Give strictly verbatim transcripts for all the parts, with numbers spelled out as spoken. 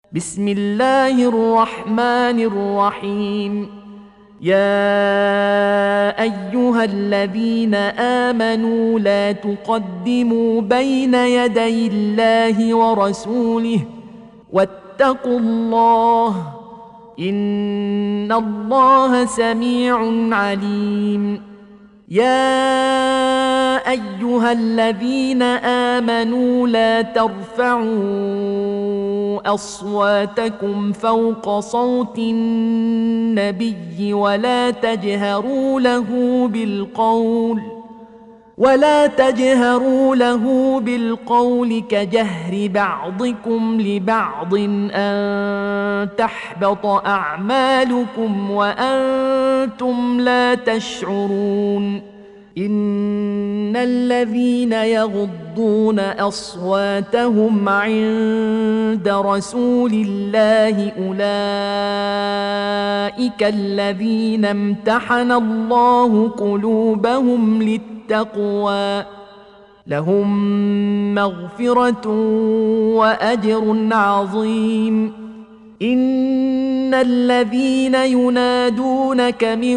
بسم الله الرحمن الرحيم. يا أيها الذين آمنوا لا تقدموا بين يدي الله ورسوله واتقوا الله إن الله سميع عليم. يا أيها الذين آمنوا لا ترفعوا أصواتكم فوق صوت النبي ولا تجهروا له بالقول ولا تجهروا له بالقول كجهر بعضكم لبعض أن تحبط أعمالكم وأنتم لا تشعرون. إن الذين يغضون أصواتهم عند رسول الله أولئك الذين امتحن الله قلوبهم للتقوى لهم مغفرة وأجر عظيم. إن الذين ينادونك من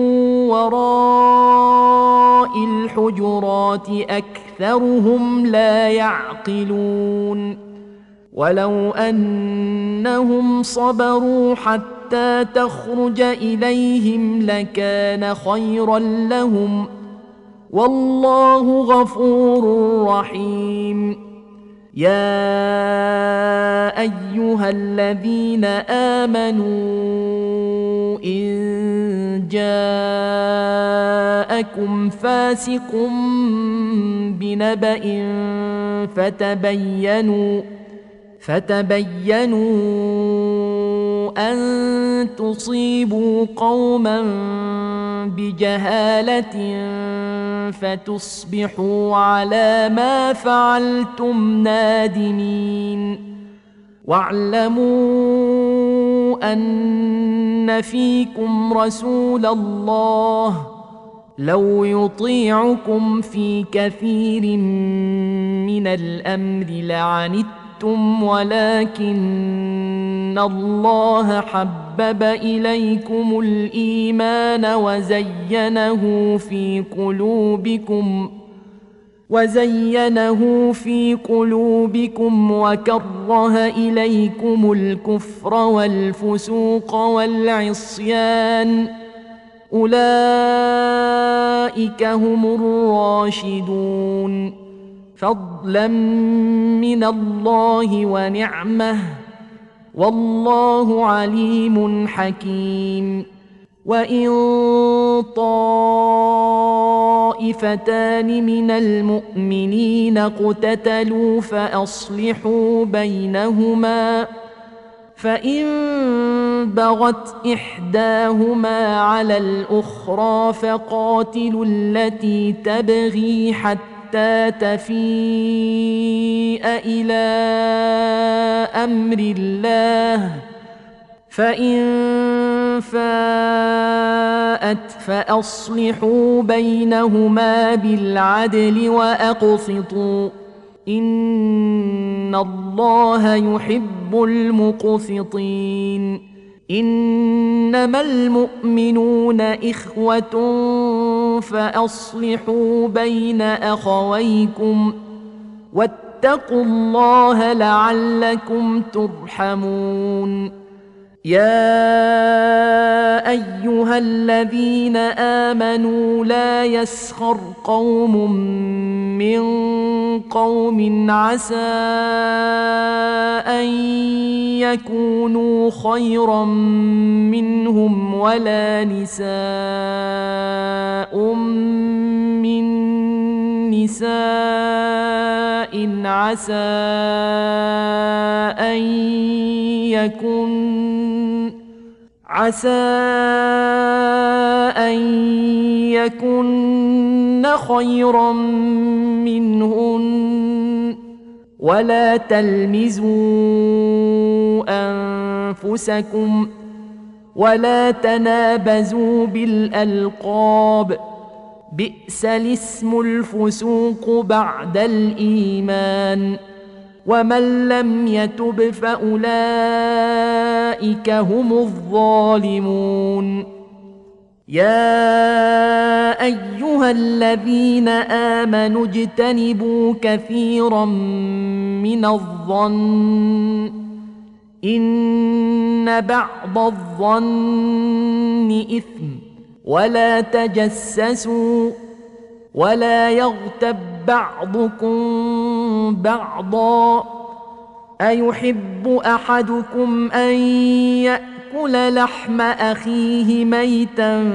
وراء الحجرات أكثرهم لا يعقلون. ولو أنهم صبروا حتى تخرج إليهم لكان خيرا لهم والله غفور رحيم. يا أيها الذين آمنوا إن جاءكم فاسق بنبأ فتبينوا فتبينوا أن تصيبوا قوما بجهالة فتصبحوا على ما فعلتم نادمين. واعلموا أن فيكم رسول الله لو يطيعكم في كثير من الأمر لعنتم ولكن الله حبب إليكم الإيمان وزينه في قلوبكم وزينه في قلوبكم وكره إليكم الكفر والفسوق والعصيان أولئك هم الراشدون فضلا من الله ونعمه والله عليم حكيم. وإن طائفتان من المؤمنين اقتتلوا فأصلحوا بينهما فإن بغت إحداهما على الأخرى فقاتلوا التي تبغي حتى تفيء إلى أمر الله فإن فاءت فأصلحوا بينهما بالعدل وأقسطوا إن الله يحب المقسطين. إنما المؤمنون إخوة فأصلحوا بين أخويكم واتقوا الله لعلكم ترحمون. يا أيها الذين آمنوا لا يسخر قوم من قوم عسى أن يكونوا خيرا منهم ولا نساء من نساء عسى أن يكن عسى أن يكن خيرا منهن ولا تلمزوا أنفسكم ولا تنابزوا بالألقاب بئس الاسم الفسوق بعد الإيمان ومن لم يتب فأولئك هم الظالمون. يا أيها الذين آمنوا اجتنبوا كثيرا من الظن إن بعض الظن إثم ولا تجسسوا ولا يغتب بعضكم بعضا أيحب أحدكم أن يأكل لحم أخيه ميتا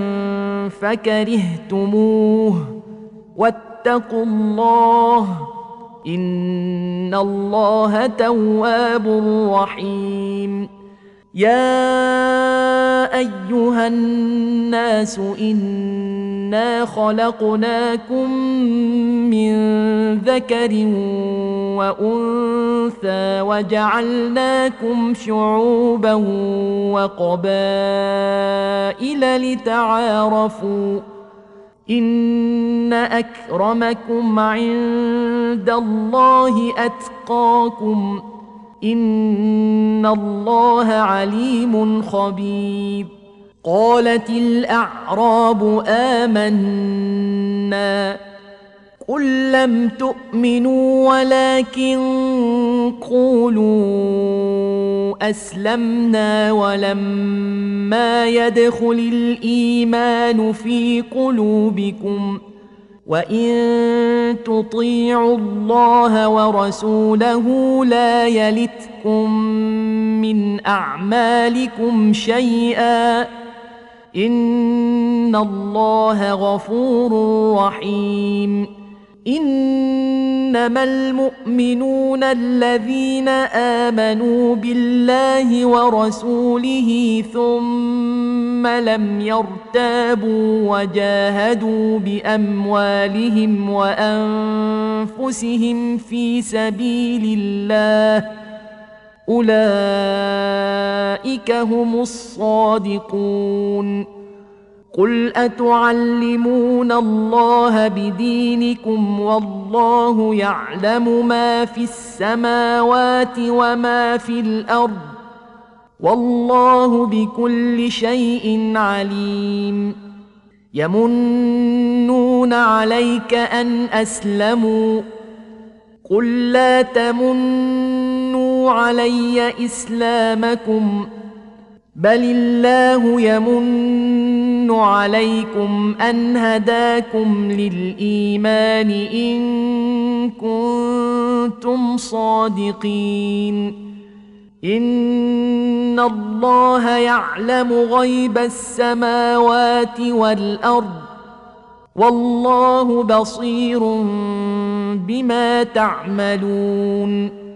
فكرهتموه واتقوا الله إن الله تواب رحيم. يا أيها الناس إنا خلقناكم من ذكر وأنثى وجعلناكم شعوبا وقبائل لتعارفوا إن أكرمكم عند الله أتقاكم إن الله عليم خبير. قالت الأعراب آمنا قل لم تؤمنوا ولكن قولوا أسلمنا ولما يدخل الإيمان في قلوبكم وإن تطيعوا الله ورسوله لا يلتكم من أعمالكم شيئا إن الله غفور رحيم. إنما المؤمنون الذين آمنوا بالله ورسوله ثم لم يرتابوا وجاهدوا بأموالهم وأنفسهم في سبيل الله أولئك هم الصادقون. قل أتعلمون الله بدينكم والله يعلم ما في السماوات وما في الأرض والله بكل شيء عليم. يمنون عليك أن أسلموا قل لا تمنوا علي إسلامكم بل الله يمن عليكم أن هداكم للإيمان إن كنتم صادقين. إن الله يعلم غيب السماوات والأرض والله بصير بما تعملون.